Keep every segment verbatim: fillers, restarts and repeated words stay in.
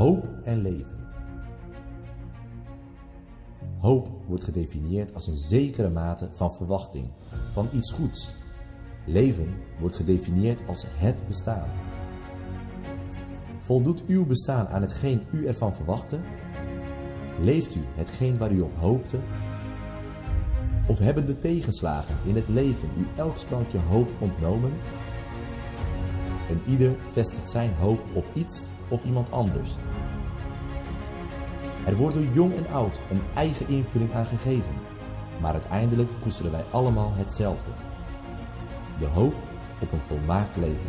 Hoop en leven. Hoop wordt gedefinieerd als een zekere mate van verwachting, van iets goeds. Leven wordt gedefinieerd als het bestaan. Voldoet uw bestaan aan hetgeen u ervan verwachtte? Leeft u hetgeen waar u op hoopte? Of hebben de tegenslagen in het leven u elk sprankje hoop ontnomen? En ieder vestigt zijn hoop op iets of iemand anders. Er wordt door jong en oud een eigen invulling aan gegeven, maar uiteindelijk koesteren wij allemaal hetzelfde. De hoop op een volmaakt leven.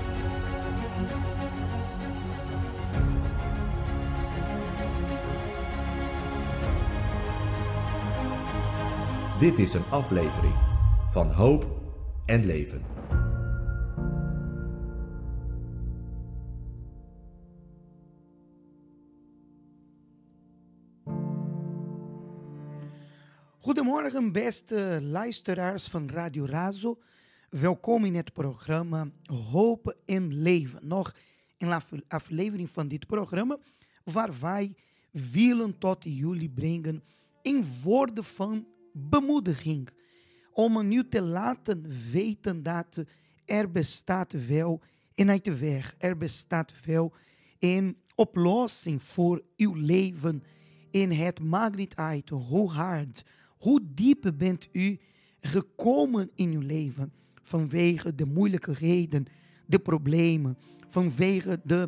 Dit is een aflevering van Hoop en Leven. Goedemorgen beste luisteraars van Radio Razo. Welkom in het programma Hoop en Leven. Nog een aflevering van dit programma waar wij willen tot jullie brengen in woorden van bemoediging. Om u te laten weten dat er bestaat wel een uitweg. Er bestaat wel een oplossing voor uw leven. En het maakt niet uit hoe hard, hoe diep bent u gekomen in uw leven. Vanwege de moeilijkheden, de problemen, vanwege de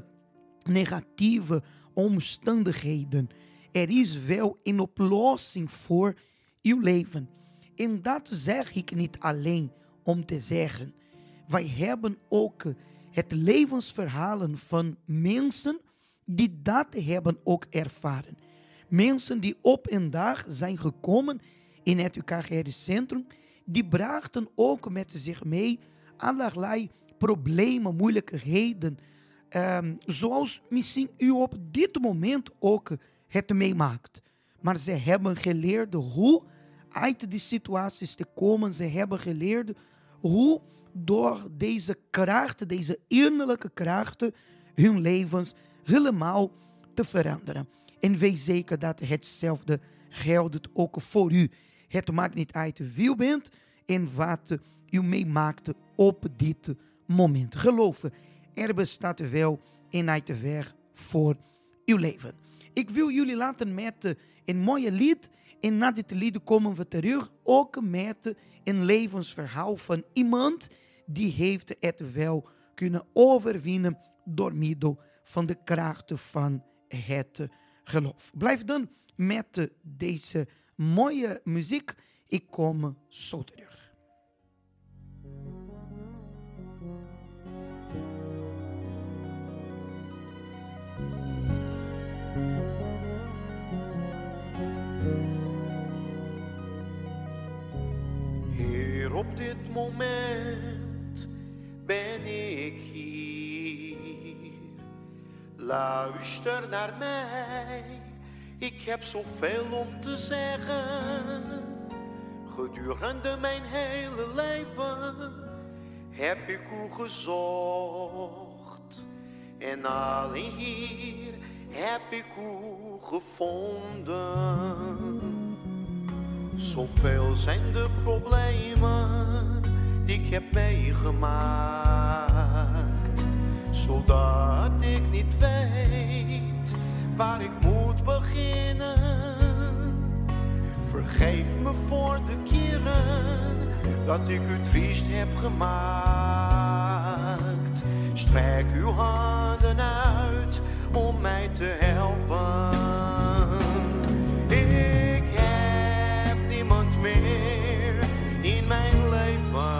negatieve omstandigheden. Er is wel een oplossing voor uw leven. En dat zeg ik niet alleen om te zeggen. Wij hebben ook het levensverhalen van mensen die dat hebben ook ervaren. Mensen die op een dag zijn gekomen in het U K G R-centrum, die brachten ook met zich mee allerlei problemen, moeilijkheden, um, zoals misschien u op dit moment ook het meemaakt. Maar ze hebben geleerd hoe uit die situaties te komen. Ze hebben geleerd hoe door deze krachten, deze innerlijke krachten, hun levens helemaal te veranderen. En wees zeker dat hetzelfde geldt ook voor u. Het maakt niet uit wie u bent en wat u meemaakt op dit moment. Geloof, er bestaat wel een uitweg voor uw leven. Ik wil jullie laten met een mooie lied. En na dit lied komen we terug ook met een levensverhaal van iemand die heeft het wel kunnen overwinnen door middel van de krachten van het geloof. Blijf dan met deze mooie muziek. Ik kom zo terug. Heer, op dit moment ben ik hier. Luister naar mij, ik heb zoveel om te zeggen. Gedurende mijn hele leven heb ik u gezocht. En alleen hier heb ik u gevonden. Zoveel zijn de problemen die ik heb meegemaakt, zodat ik niet weet waar ik moet beginnen. Vergeef me voor de keren dat ik u triest heb gemaakt. Strek uw handen uit om mij te helpen. Ik heb niemand meer in mijn leven.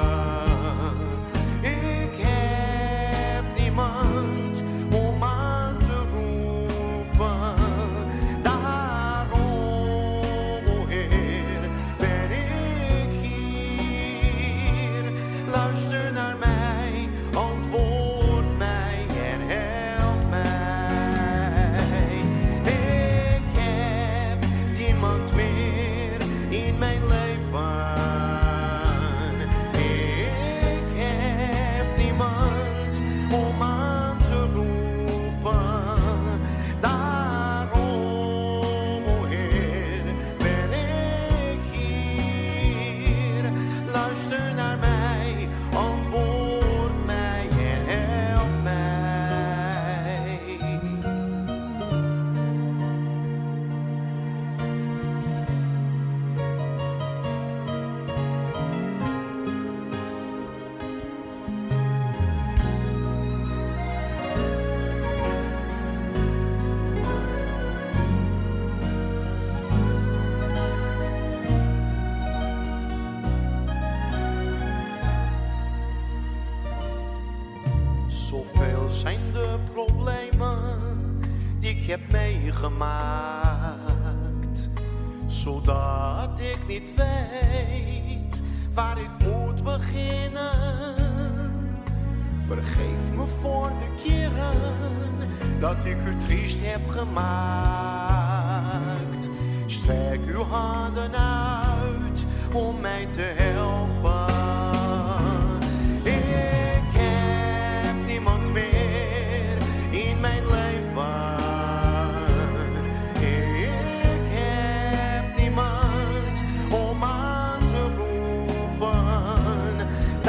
Ik heb niemand om aan te roepen. Daarom, o Heer, ben ik hier. Luister naar mij, antwoord mij en help mij. heb meegemaakt, zodat ik niet weet waar ik moet beginnen. Vergeef me voor de keren dat ik u triest heb gemaakt. Strek uw handen uit om mij te helpen. Ik heb niemand meer in mijn leven. Ik heb niemand om aan te roepen.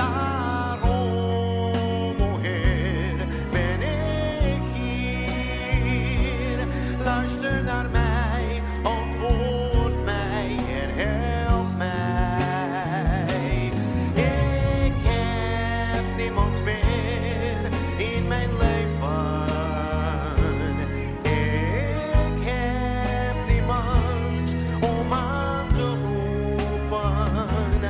Daarom, o Heer, ben ik hier. Luister naar mij, antwoord mij en help mij. Ik heb niemand meer in mijn leven. Ik heb niemand om aan te roepen.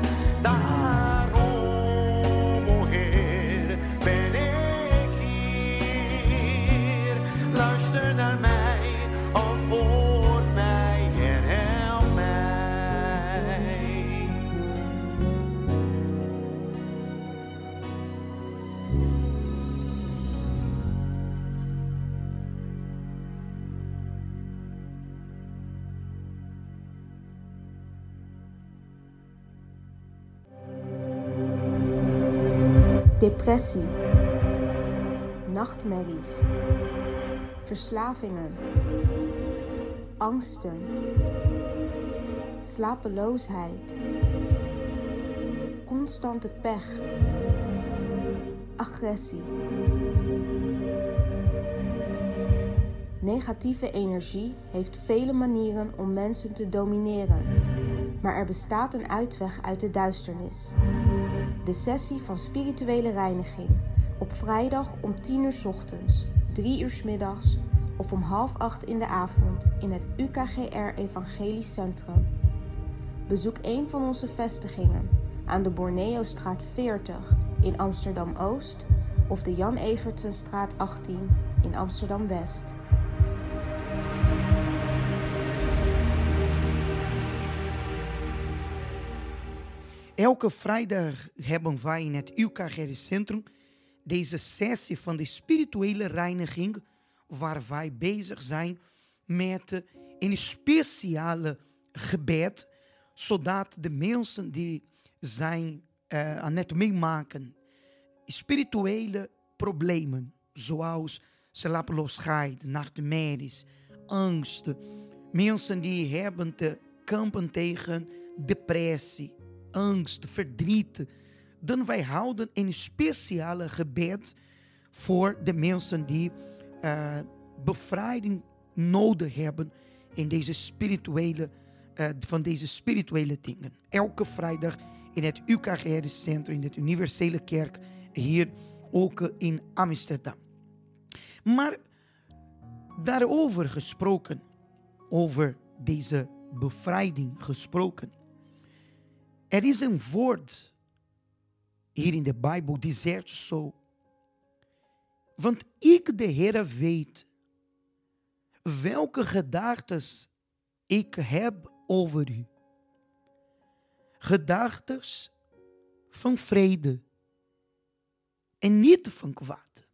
Daarom, o Heer, ben ik hier. Luister naar mij, antwoord mij en help mij. Depressie, nachtmerries, verslavingen, angsten, slapeloosheid, constante pech, agressie. Negatieve energie heeft vele manieren om mensen te domineren, maar er bestaat een uitweg uit de duisternis. De sessie van spirituele reiniging op vrijdag om tien uur 's ochtends, drie uur 's middags of om half acht in de avond in het U K G R Evangelisch Centrum. Bezoek een van onze vestigingen aan de Borneostraat veertig in Amsterdam-Oost of de Jan Evertsenstraat achttien in Amsterdam-West. Elke vrijdag hebben wij in het Eucharistische Centrum deze sessie van de spirituele reiniging, waar wij bezig zijn met een speciale gebed, zodat de mensen die zijn uh, aan het meemaken spirituele problemen, zoals slapeloosheid, nachtmerries, angst, mensen die hebben te kampen tegen depressie, angst, verdriet, dan wij houden een speciale gebed voor de mensen die uh, bevrijding nodig hebben in deze spirituele, uh, van deze spirituele dingen. Elke vrijdag in het U K G R Centrum, in het Universele Kerk, hier ook in Amsterdam. Maar daarover gesproken, over deze bevrijding gesproken. Er is een woord hier in de Bijbel die zegt zo. Want ik, de Heere, weet welke gedachten ik heb over u. Gedachten van vrede en niet van kwaad.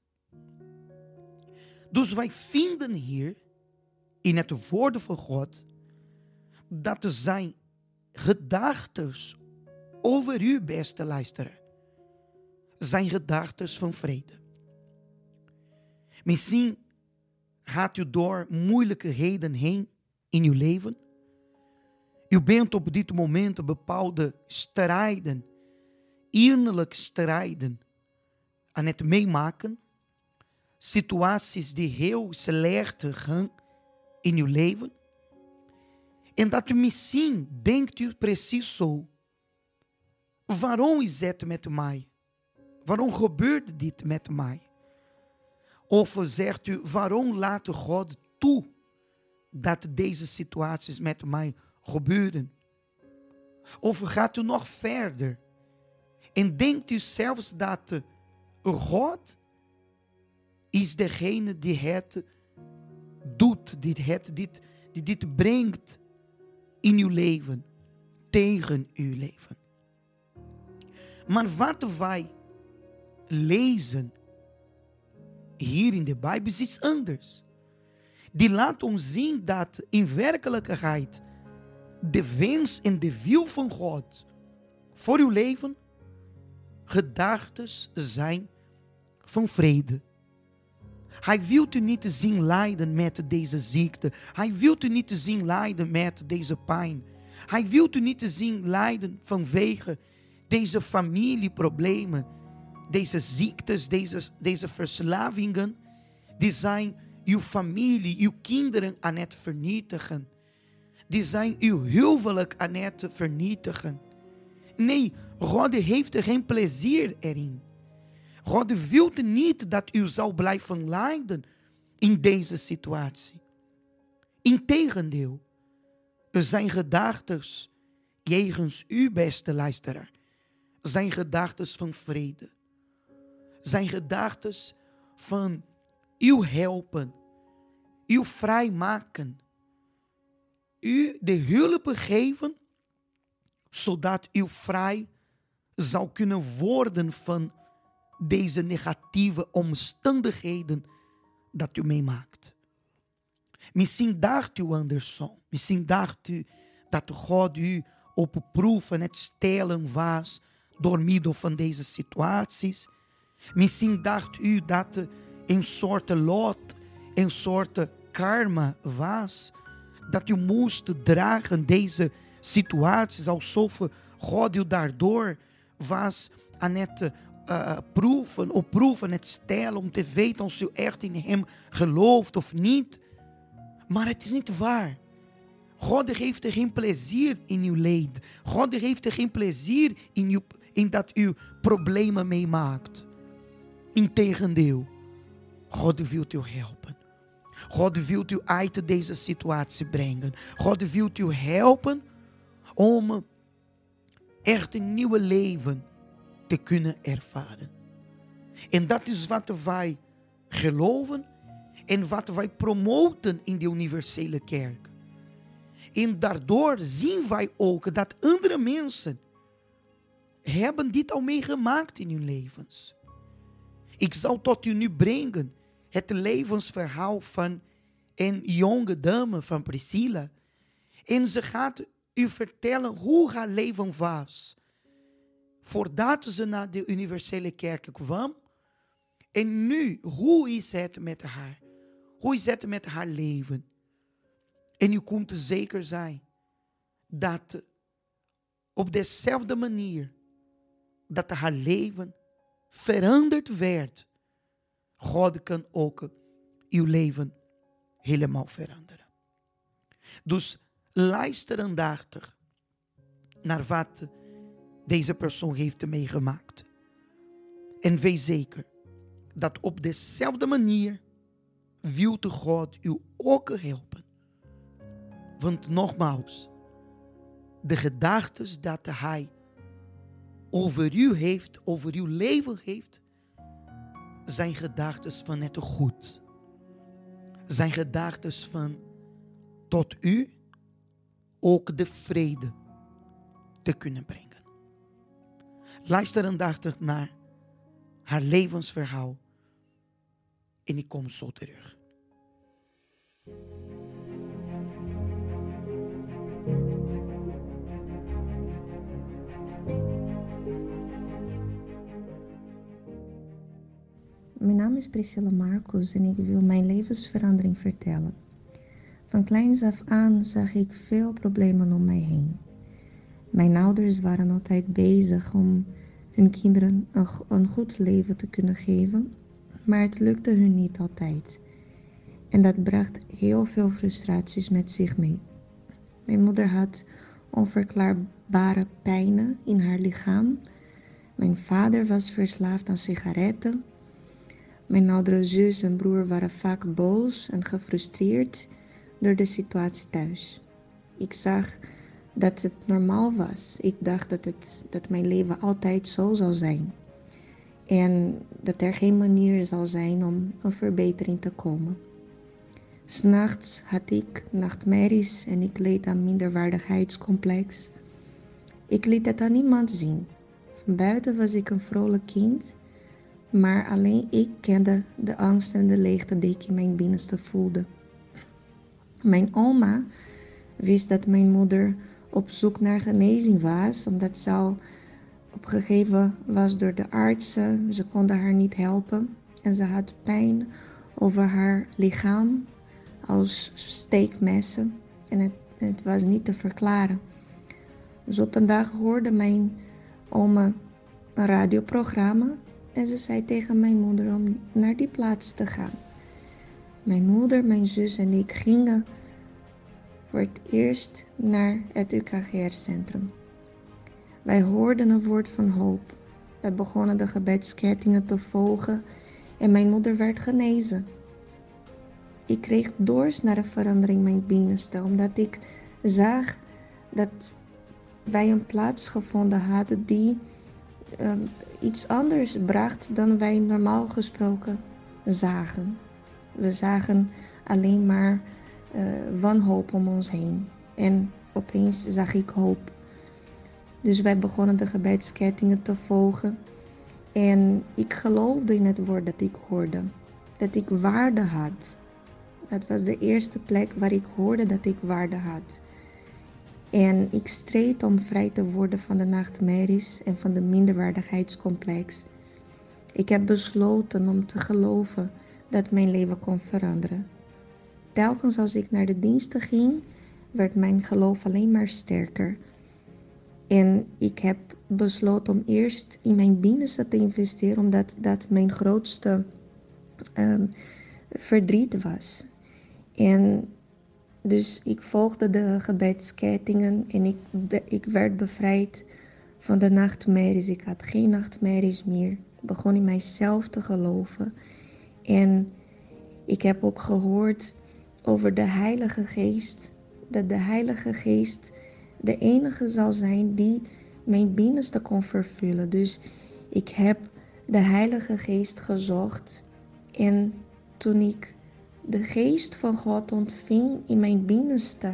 Dus wij vinden hier in het woord van God dat er zijn gedachten over u, beste luisteraar, zijn gedachten van vrede. Misschien gaat u door moeilijkheden heen in uw leven. U bent op dit moment bepaalde strijden, innerlijke strijden aan het meemaken. Situaties die heel slecht gaan in uw leven. En dat u misschien denkt u precies zo. Waarom is het met mij? Waarom gebeurt dit met mij? Of zegt u, waarom laat God toe dat deze situaties met mij gebeuren? Of gaat u nog verder en denkt u zelfs dat God is degene die het doet. doet, die het, dit, die dit brengt in uw leven, tegen uw leven. Maar wat wij lezen hier in de Bijbel is iets anders. Die laat ons zien dat in werkelijkheid de wens en de wil van God voor uw leven gedachten zijn van vrede. Hij wil u niet zien lijden met deze ziekte. Hij wil u niet zien lijden met deze pijn. Hij wil u niet zien lijden vanwege deze familieproblemen, deze ziektes, deze, deze verslavingen. Die zijn uw familie, uw kinderen aan het vernietigen. Die zijn uw huwelijk aan het vernietigen. Nee, God heeft er geen plezier erin. God wil niet dat u zal blijven lijden in deze situatie. Integendeel, er zijn gedachten jegens u, beste luisteraar, zijn gedachten van vrede. Zijn gedachten van u helpen, u vrijmaken, u de hulp geven, zodat u vrij zou kunnen worden van deze negatieve omstandigheden dat u meemaakt. Misschien dacht u andersom. Misschien dacht u dat God u op proef aan het stellen was door middel van deze situaties. Misschien dacht u dat een soort lot, een soort karma was. Dat u moest dragen deze situaties alsof God u daardoor was aan het uh, proeven, op proeven, het stellen om te weten of u echt in hem gelooft of niet. Maar het is niet waar. God heeft er geen plezier in uw leed. God heeft er geen plezier in, uw, in dat u problemen meemaakt. Integendeel, God wil u helpen. God wil u uit deze situatie brengen. God wil u helpen om echt een nieuw leven te kunnen ervaren. En dat is wat wij geloven en wat wij promoten in de universele kerk. En daardoor zien wij ook dat andere mensen hebben dit al meegemaakt in hun levens. Ik zal tot u nu brengen het levensverhaal van een jonge dame, van Priscilla. En ze gaat u vertellen hoe haar leven was voordat ze naar de universele kerk kwam. En nu, hoe is het met haar? Hoe is het met haar leven? En u kunt zeker zijn dat op dezelfde manier dat haar leven veranderd werd, God kan ook uw leven helemaal veranderen. Dus luister aandachtig naar wat deze persoon heeft meegemaakt. En wees zeker dat op dezelfde manier wil God u ook helpen. Want nogmaals, de gedachten dat hij over u heeft, over uw leven heeft, zijn gedachten van het goed. Zijn gedachten van tot u ook de vrede te kunnen brengen. Luister aandachtig naar haar levensverhaal en ik kom zo terug. Mijn naam is Priscilla Marcus en ik wil mijn levensverandering vertellen. Van kleins af aan zag ik veel problemen om mij heen. Mijn ouders waren altijd bezig om hun kinderen een, een goed leven te kunnen geven, maar het lukte hun niet altijd. En dat bracht heel veel frustraties met zich mee. Mijn moeder had onverklaarbare pijnen in haar lichaam. Mijn vader was verslaafd aan sigaretten. Mijn oudere zus en broer waren vaak boos en gefrustreerd door de situatie thuis. Ik zag dat het normaal was. Ik dacht dat, het, dat mijn leven altijd zo zou zijn. En dat er geen manier zal zijn om een verbetering te komen. 'S'nachts had ik nachtmerries en ik leed aan minderwaardigheidscomplex. Ik liet het aan niemand zien. Van buiten was ik een vrolijk kind, maar alleen ik kende de angst en de leegte die ik in mijn binnenste voelde. Mijn oma wist dat mijn moeder op zoek naar genezing was, omdat ze al opgegeven was door de artsen. Ze konden haar niet helpen en ze had pijn over haar lichaam als steekmessen en het, het was niet te verklaren. Dus op een dag hoorde mijn oma een radioprogramma en ze zei tegen mijn moeder om naar die plaats te gaan. Mijn moeder, mijn zus en ik gingen voor het eerst naar het U K G R-centrum. Wij hoorden een woord van hoop. Wij begonnen de gebedskettingen te volgen en mijn moeder werd genezen. Ik kreeg dorst naar een verandering in mijn binnenste, omdat ik zag dat wij een plaats gevonden hadden die uh, iets anders bracht dan wij normaal gesproken zagen. We zagen alleen maar uh, wanhoop om ons heen en opeens zag ik hoop. Dus wij begonnen de gebedskettingen te volgen en ik geloofde in het woord dat ik hoorde, dat ik waarde had. Dat was de eerste plek waar ik hoorde dat ik waarde had. En ik streed om vrij te worden van de nachtmerries en van de minderwaardigheidscomplex. Ik heb besloten om te geloven dat mijn leven kon veranderen. Telkens als ik naar de diensten ging, werd mijn geloof alleen maar sterker. En ik heb besloten om eerst in mijn binnenste te investeren, omdat dat mijn grootste um, verdriet was. En dus ik volgde de gebedskettingen en ik, ik werd bevrijd van de nachtmerries. Ik had geen nachtmerries meer. Ik begon in mijzelf te geloven. En ik heb ook gehoord over de Heilige Geest. Dat de Heilige Geest de enige zal zijn die mijn binnenste kon vervullen. Dus ik heb de Heilige Geest gezocht. En toen ik de geest van God ontving in mijn binnenste,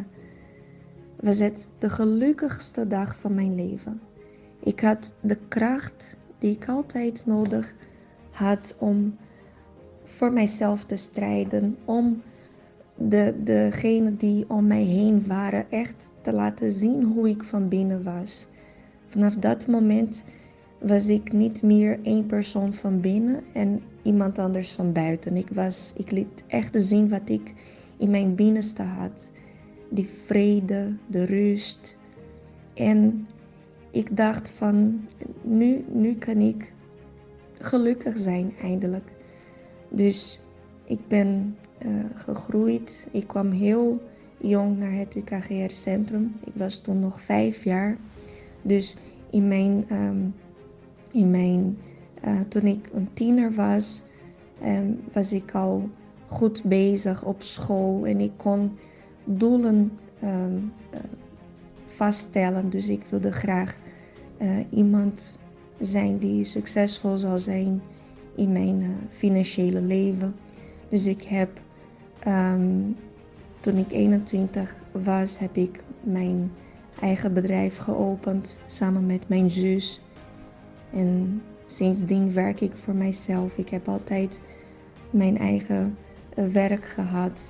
was het de gelukkigste dag van mijn leven. Ik had de kracht die ik altijd nodig had om voor mijzelf te strijden, om de, degenen die om mij heen waren echt te laten zien hoe ik van binnen was. Vanaf dat moment was ik niet meer één persoon van binnen en iemand anders van buiten. Ik, was, ik liet echt zien wat ik in mijn binnenste had. Die vrede, de rust. En ik dacht van, nu, nu kan ik gelukkig zijn eindelijk. Dus ik ben uh, gegroeid. Ik kwam heel jong naar het U K G R-centrum. Ik was toen nog vijf jaar. Dus in mijn... Um, In mijn, uh, toen ik een tiener was, um, was ik al goed bezig op school en ik kon doelen um, uh, vaststellen. Dus ik wilde graag uh, iemand zijn die succesvol zou zijn in mijn uh, financiële leven. Dus ik heb, um, toen ik eenentwintig was, heb ik mijn eigen bedrijf geopend samen met mijn zus. En sindsdien werk ik voor mijzelf. Ik heb altijd mijn eigen werk gehad.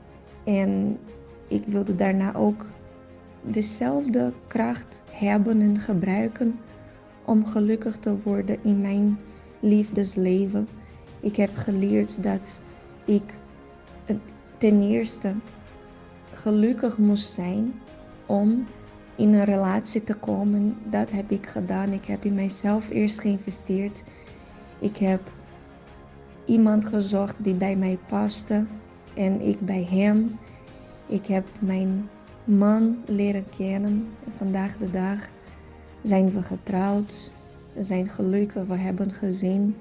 En ik wilde daarna ook dezelfde kracht hebben en gebruiken om gelukkig te worden in mijn liefdesleven. Ik heb geleerd dat ik ten eerste gelukkig moest zijn om in een relatie te komen. Dat heb ik gedaan. Ik heb in mijzelf eerst geïnvesteerd. Ik heb iemand gezocht die bij mij paste en ik bij hem. Ik heb mijn man leren kennen. En vandaag de dag zijn we getrouwd. We zijn gelukkig. We hebben een gezin.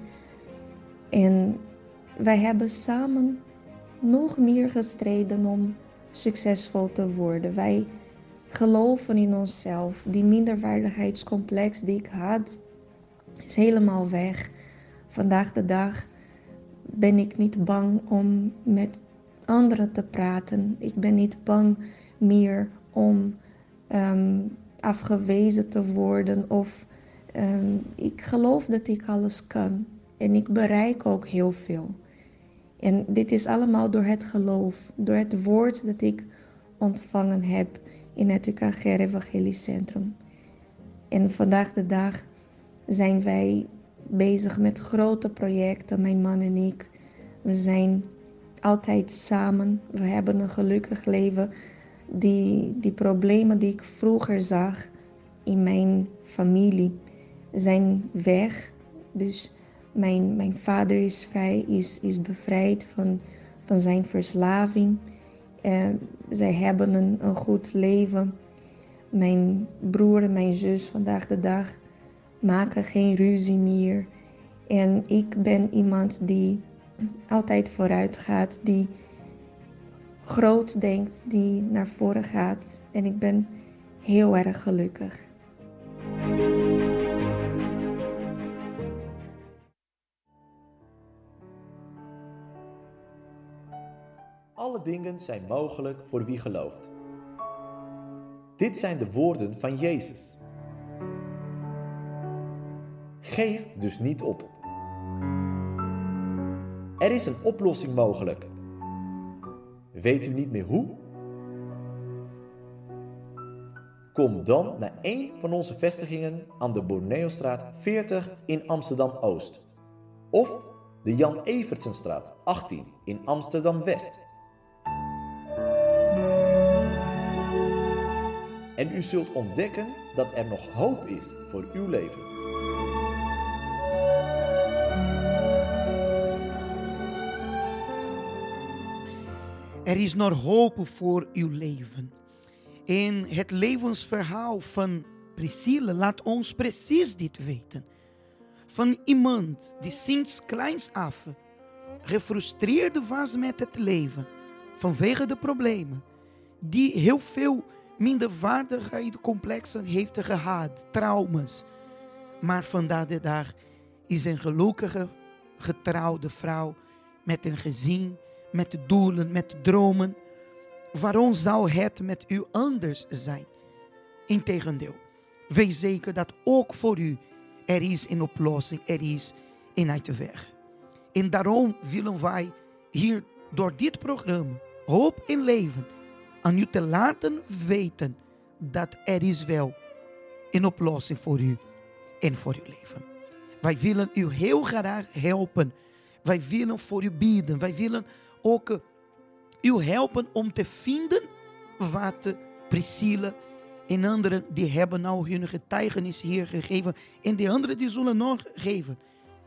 En wij hebben samen nog meer gestreden om succesvol te worden. Wij geloven in onszelf. Die minderwaardigheidscomplex die ik had, is helemaal weg. Vandaag de dag ben ik niet bang om met anderen te praten. Ik ben niet bang meer om um, afgewezen te worden. Of um, ik geloof dat ik alles kan. En ik bereik ook heel veel. En dit is allemaal door het geloof. Door het woord dat ik ontvangen heb in het U K G R Evangelisch Centrum. En vandaag de dag zijn wij bezig met grote projecten, mijn man en ik. We zijn altijd samen. We hebben een gelukkig leven. Die, die problemen die ik vroeger zag in mijn familie zijn weg. Dus mijn, mijn vader is vrij, is, is bevrijd van, van zijn verslaving. Uh, zij hebben een, een goed leven. Mijn broer en mijn zus vandaag de dag maken geen ruzie meer. En ik ben iemand die altijd vooruit gaat, die groot denkt, die naar voren gaat. En ik ben heel erg gelukkig. Alle dingen zijn mogelijk voor wie gelooft. Dit zijn de woorden van Jezus. Geef dus niet op. Er is een oplossing mogelijk. Weet u niet meer hoe? Kom dan naar een van onze vestigingen aan de Borneostraat veertig in Amsterdam-Oost. Of de Jan Evertsenstraat achttien in Amsterdam-West. En u zult ontdekken dat er nog hoop is voor uw leven. Er is nog hoop voor uw leven. En het levensverhaal van Priscilla laat ons precies dit weten. Van iemand die sinds kleins af gefrustreerd was met het leven vanwege de problemen. Die heel veel minderwaardigheidscomplexen heeft gehad, trauma's. Maar vandaag de dag is een gelukkige, getrouwde vrouw met een gezin, met doelen, met dromen. Waarom zou het met u anders zijn? Integendeel, wees zeker dat ook voor u er is een oplossing, er is een uitweg. En daarom willen wij hier door dit programma, Hoop in Leven, aan u te laten weten dat er is wel een oplossing voor u en voor uw leven. Wij willen u heel graag helpen. Wij willen voor u bidden. Wij willen ook u helpen om te vinden wat Priscilla en anderen die hebben nou hun getuigenis hier gegeven. En de anderen die zullen nog geven.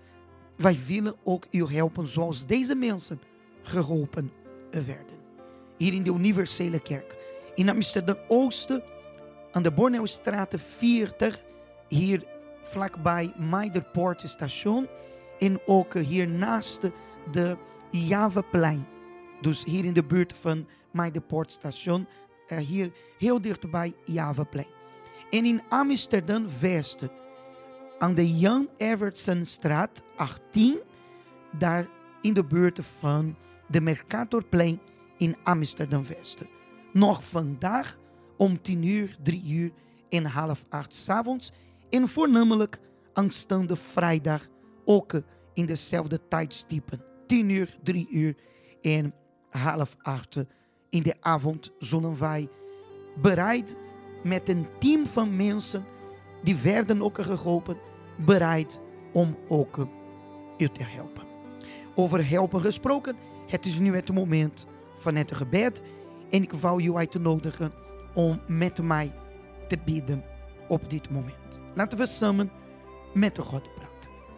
Wij willen ook u helpen zoals deze mensen geholpen werden. Hier in de Universele Kerk. In Amsterdam-Oosten, aan de Borneostraat veertig. Hier vlakbij Meiderpoortstation. En ook hier naast de Javaplein. Dus hier in de buurt van Meiderpoortstation. Uh, hier heel dichtbij Javaplein. En in Amsterdam-West, aan de Jan Evertsenstraat achttien. Daar in de buurt van de Mercatorplein in Amsterdam-West. Nog vandaag om tien uur, drie uur en half acht 's avonds. En voornamelijk aanstaande vrijdag ook in dezelfde tijdstippen. tien uur, drie uur en half acht in de avond zullen wij bereid met een team van mensen die werden ook geholpen, bereid om ook u te helpen. Over helpen gesproken, het is nu het moment van het gebed en ik wou u uitnodigen om met mij te bidden op dit moment. Laten we samen met de God praten.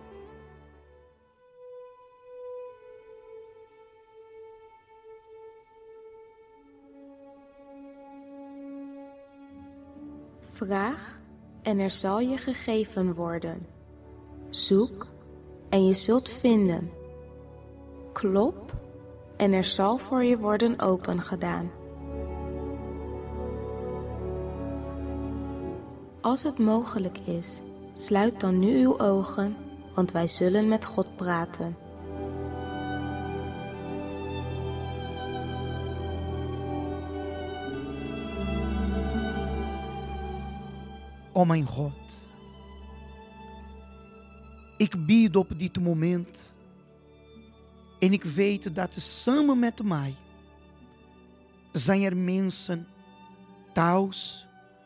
Vraag en er zal je gegeven worden. Zoek en je zult vinden. Klop en er zal voor je worden opengedaan. Als het mogelijk is, sluit dan nu uw ogen, want wij zullen met God praten. O mijn God, ik bied op dit moment en ik weet dat samen met mij zijn er mensen thuis,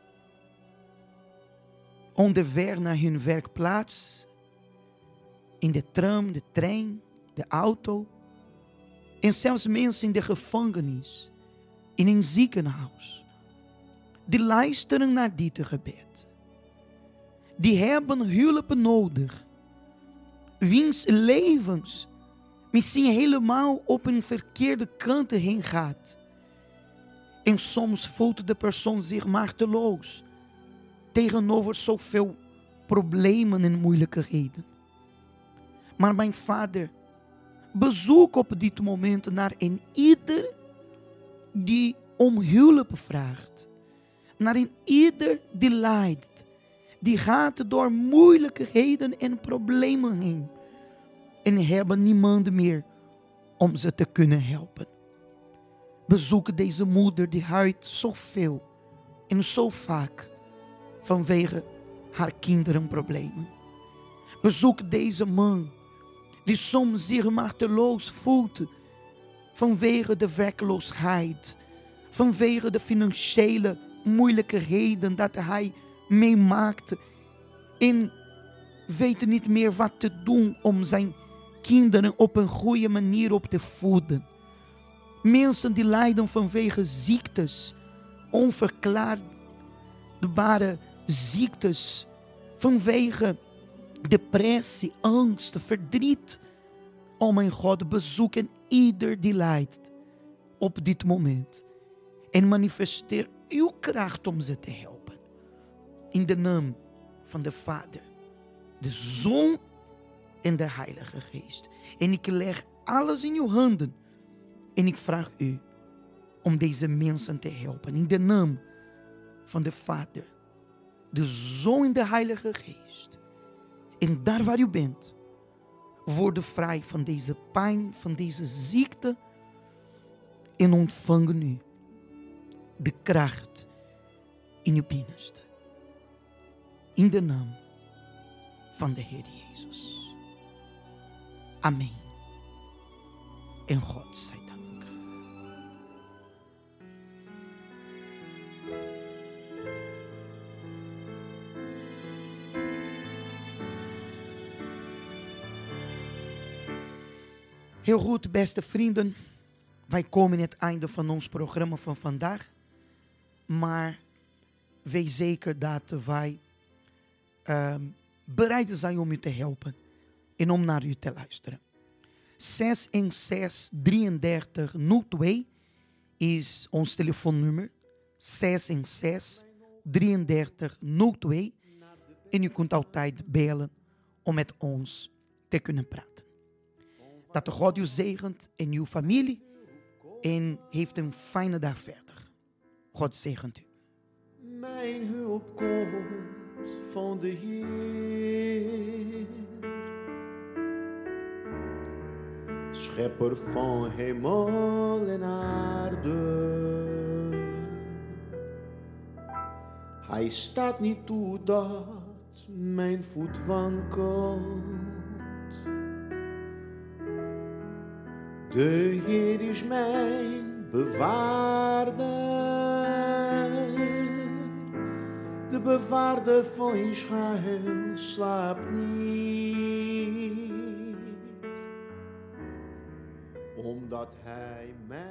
onderweg naar hun werkplaats, in de tram, de trein, de auto en zelfs mensen in de gevangenis, in een ziekenhuis, die luisteren naar dit gebed. Die hebben hulp nodig, wiens levens misschien helemaal op een verkeerde kant heen gaat. En soms voelt de persoon zich machteloos tegenover zoveel problemen en moeilijkheden. Maar mijn Vader, bezoek op dit moment naar een ieder die om hulp vraagt. Naar een ieder die lijdt. Die gaat door moeilijkheden en problemen heen. En hebben niemand meer om ze te kunnen helpen. Bezoek deze moeder die huilt zoveel en zo vaak vanwege haar kinderenproblemen. Bezoek deze man die soms zich machteloos voelt vanwege de werkloosheid, vanwege de financiële moeilijkheden dat hij meemaakt en weet niet meer wat te doen om zijn kinderen op een goede manier op te voeden. Mensen die lijden vanwege ziektes, onverklaarbare ziektes, vanwege depressie, angst, verdriet. O mijn God, bezoek en ieder die lijdt op dit moment. En manifesteer uw kracht om ze te helpen. In de naam van de Vader, de Zoon en de Heilige Geest. En ik leg alles in uw handen. En ik vraag u om deze mensen te helpen. In de naam van de Vader, de Zoon en de Heilige Geest. En daar waar u bent, word vrij van deze pijn, van deze ziekte. En ontvang nu de kracht in uw binnenste. In de naam van de Heer Jezus. Amen. En God zij dank. Heel goed, beste vrienden. Wij komen het einde van ons programma van vandaag. Maar wees zeker dat wij uh, bereid zijn om u te helpen. En om naar u te luisteren. zes een zes drieëndertig nul twee is ons telefoonnummer. zes een zes drieëndertig nul twee. En u kunt altijd bellen om met ons te kunnen praten. Dat de God u zegent en uw familie. En heeft een fijne dag verder. God zegent u. Mijn hulp komt van de Heer. Schepper van hemel en aarde. Hij staat niet toe dat mijn voet wankelt. De Heer is mijn bewaarder, de bewaarder van Israël slaapt niet, omdat Hij mij